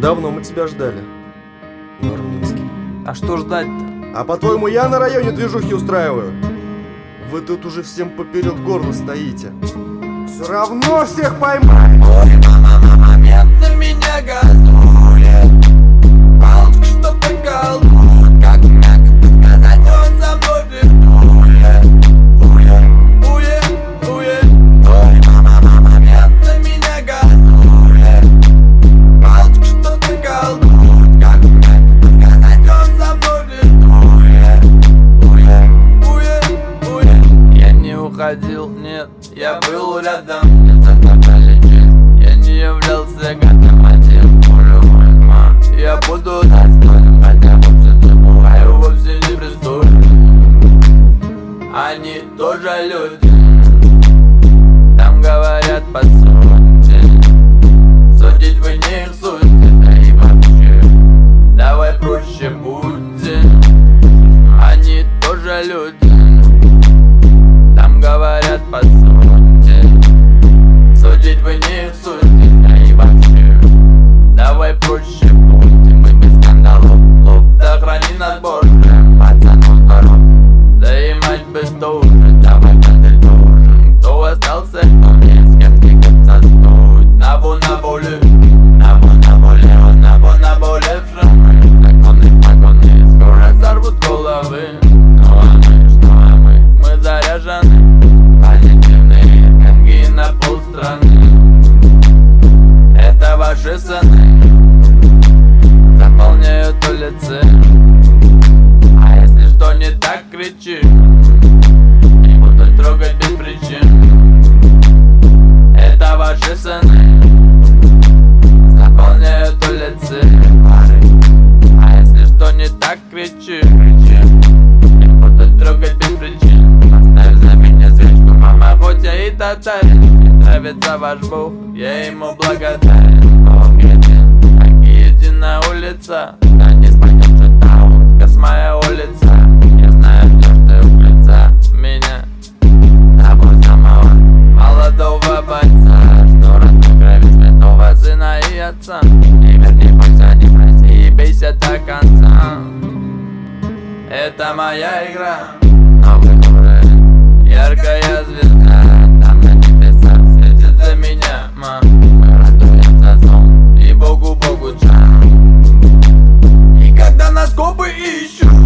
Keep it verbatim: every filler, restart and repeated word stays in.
Давно мы тебя ждали, Нурминский. А что ждать-то? А по-твоему, я на районе движухи устраиваю? Вы тут уже всем поперек горла стоите. Все равно всех поймаю. Ой, мама, момент на меня газует. Палка что-то колдует. Как мягко сказать, он за мной флиртует. Уе, уе, уе. Ой, мама, момент на меня газует. Палка что-то колдует. Как мягко сказать, он за мной флиртует. Уе, уе, уе. Я не уходил, нет, я был рядом. Я не являлся гадом, один пулю возьма. Я буду достойным, хотя общество бываю вовсе не пристойным. Они тоже люди, там говорят по сути. Судить вы не их суть, да и вообще давай проще будьте. Они тоже люди, там говорят по сути. Судить вы не их суть, да и вообще давай проще будем. Мы без скандалов, лов, да храни нас Боже. Пацану здоров, да и мать без тоже. Давай ты должен, кто остался, кто не с кем двигаться стоит. Набу на воле, набу на воле, он набу на воле в шрамы. Законы, погоны, скоро сорвут головы. Ну а мы, что а мы, мы заряжены. Позитивные энергии на полстраны. Это ваши сыны заполняют улицы. А если что не так, кричи. Не буду трогать без причин. Это ваши сыны заполняют улицы. А если что не так, кричи. Не буду трогать без причин. Поставь за меня свечку, мама, хоть я и татарин. Мне нравится ваш Бог, я ему благодарен. Бог един, как и единая улица. Да не спойдет же та утка с моей улицы. Я знаю, что ты улица меня, тобой самого молодого бойца, что родной крови святого сына и отца. И верни, бойся, не проси, и бейся до конца. Это моя игра, новый город, яркая звезда. Там на небесах светит для меня, ма. Мы радуем за сон и Богу, Богу чам. И когда нас копы ищут,